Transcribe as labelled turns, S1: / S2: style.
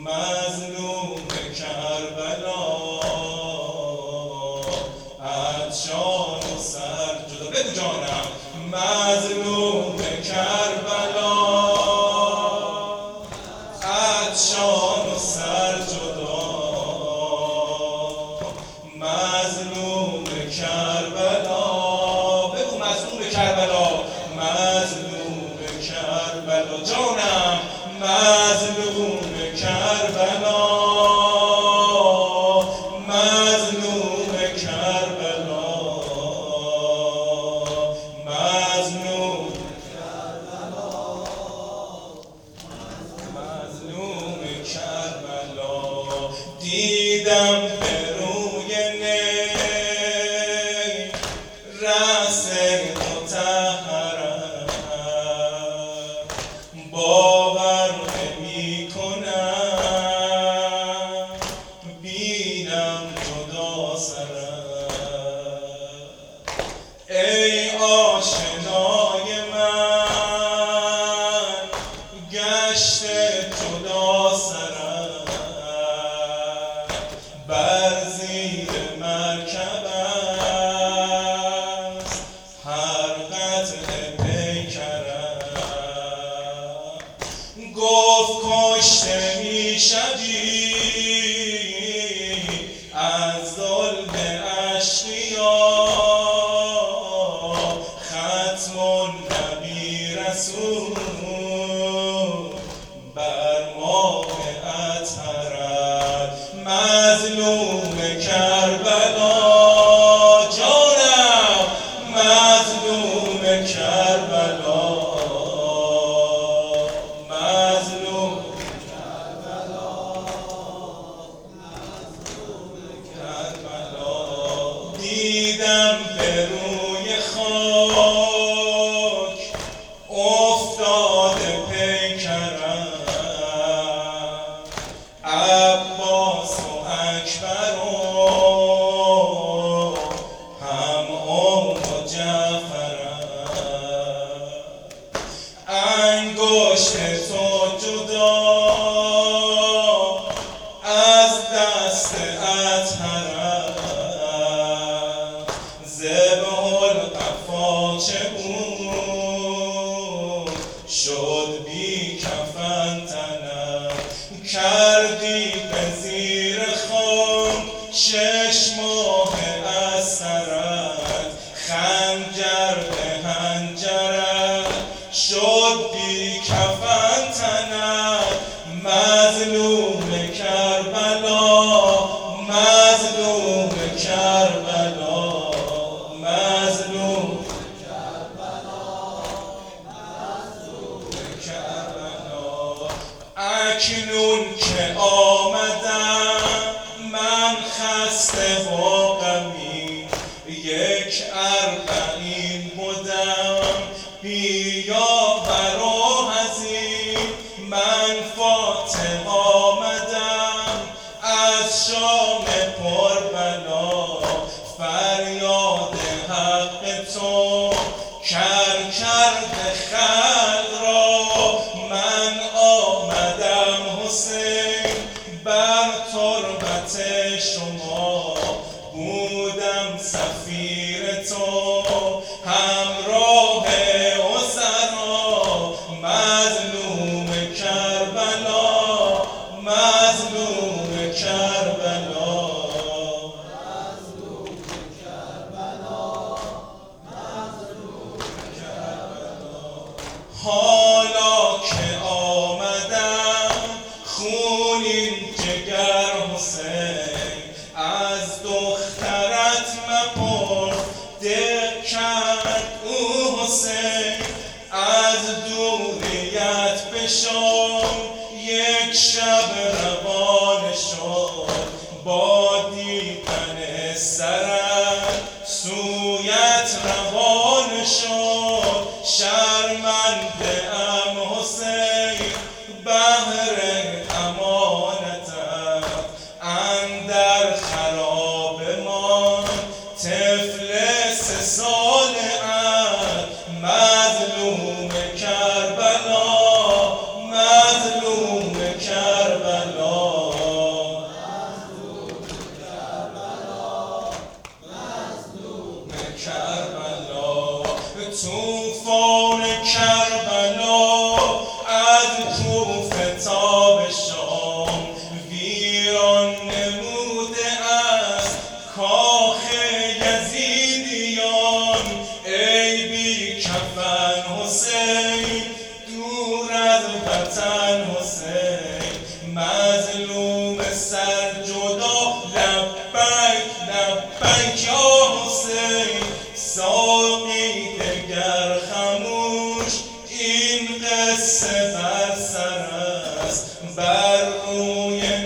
S1: مظلوم کربلا از جان و سر جدا. بگو جانم. مظلوم کربلا از جان و سر جدا. مظلوم کربلا. بگو مظلوم کربلا. مظلوم کربلا جانم. مظلوم کربلا. مظلوم کربلا. مظلوم کربلا. مظلوم کربلا. دیدم به روی نی رأس مطهرم، باور نمی کنم بینم جدا سرم. ای آشنای من گشته جدا سرم، بر زیر مرکب است هر قطع پیکرم. گفت کشته می شوی از ظلم اشقیا، ختم النبی رسول بر ماه اطهرت. مظلوم کربلا جانم. مظلوم کربلا. مظلوم کربلا. مظلوم کربلا. دیدم به روی خاک افتاده پیکرم، عباس و اکبر و هم و جعفرم. انگشت تو جدا از دست اطهرم، ذبح القفا چه بود شد بی کفن تنم. کردی به زیر خاک 6 ماه از سرت، خنجر به حنجرت شد بی کفن تنم. مظلوم کربلا. مظلوم کربلا. مظلوم کربلا. مظلوم کربلا. اکنون که آمدم من خسته و غمی، 41 بودم بیاور و حزین. من فاتح آمدم از شام پربلا، فریاد حق تو کر کرده خلق را. من آمدم حسین بر تربت شما، بودم سفیر تو همراه اسرا. مظلوم کربلا. مظلوم کربلا. مظلوم کربلا. مظلوم کربلا. حالا که آمدم خونین جگر حسین، از دخترت مپرس دق کرد او حسین. از دوریت به شام 1 شب روانه شد، با دیدن سرت سویت روانه شد. شرمنده ام حسین بهر امانتم، اندر خراب ما طفل 3 ساله ام. مظلوم کربلا. مظلوم کربلا. مظلوم سر جدا لبک لبک یا حسین ساقی دگر خموش این قصه بر سر است بر روی